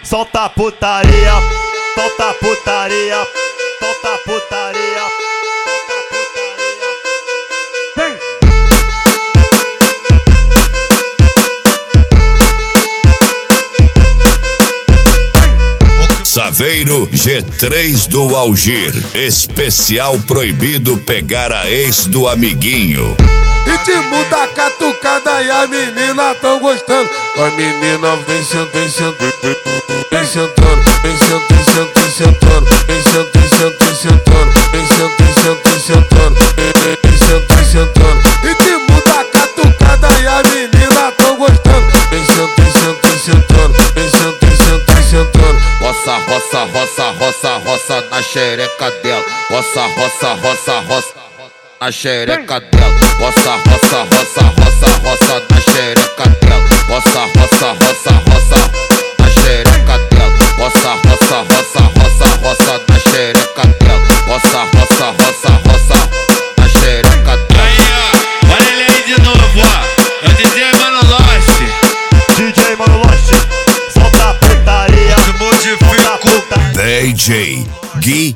solta a putaria, solta a putaria, solta a putaria, vem! Saveiro G3 do Algir, especial proibido pegar a ex do amiguinho. Ritmo da catucada e a menina tão gostando. A menina vem sentando, vem sentando, vem sentando, vem sentando, vem sentando, vem sentando, vem sentando, vem sentando, vem sentando, vem sentando, sentando. Ritmo da catucada e a menina tão gostando. Vem sentando, vem sentando, vem sentando, vem sentando. Roça, roça, roça, roça, roça na xereca dela. Roça, roça, roça, roça na xereca dela. Roça, roça, roça, roça, roça na xereca dela. Roça, roça, roça, roça na xereca dela. Roça, roça, roça, roça, roça na xereca dela. Roça, roça, roça, roça na xereca dela. Aí, ó, olha ele aí de novo, ó. É o DJ Mano Lost. DJ Mano Lost, solta a putaria, solta a putaria. DJ Gui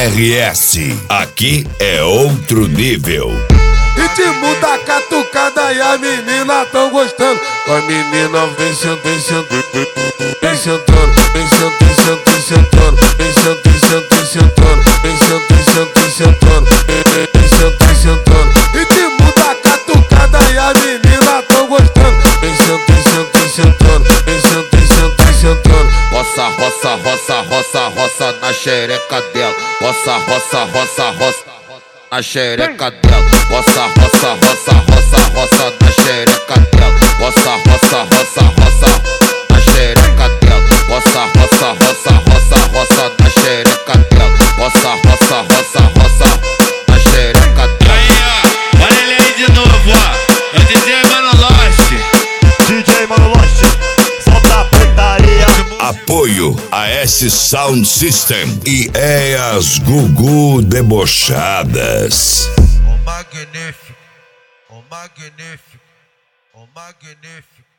RS, aqui é outro nível. Ritmo da catucada e a menina tão gostando. A menina vem sentando, vem sentando, vem sentando, vem sentando, vem sentando, vem sentando, vem sentando, vem sentando, vem sentando, vem sentando, sentando. Ritmo da catucada e a menina tão gostando. Vem sentando, vem sentando, vem sentando, vem sentando. Roça, roça, roça, roça, roça na xereca dela. Roça, roça, roça, roça na xereca dela. Roça, roça, roça, roça, roça na xereca dela. Roça, roça, roça, roça na xereca dela. Roça, roça, roça, roça, roça na xereca dela. Roça, roça, roça, roça na xereca dela. Aí, ó, olha ele aí de novo, ó. É o DJ Mano Lost. DJ Mano Lost, solta a putaria. Apoio a S Sound System e EAS Gugu Debochadas. O magnífico, o magnífico, o magnífico.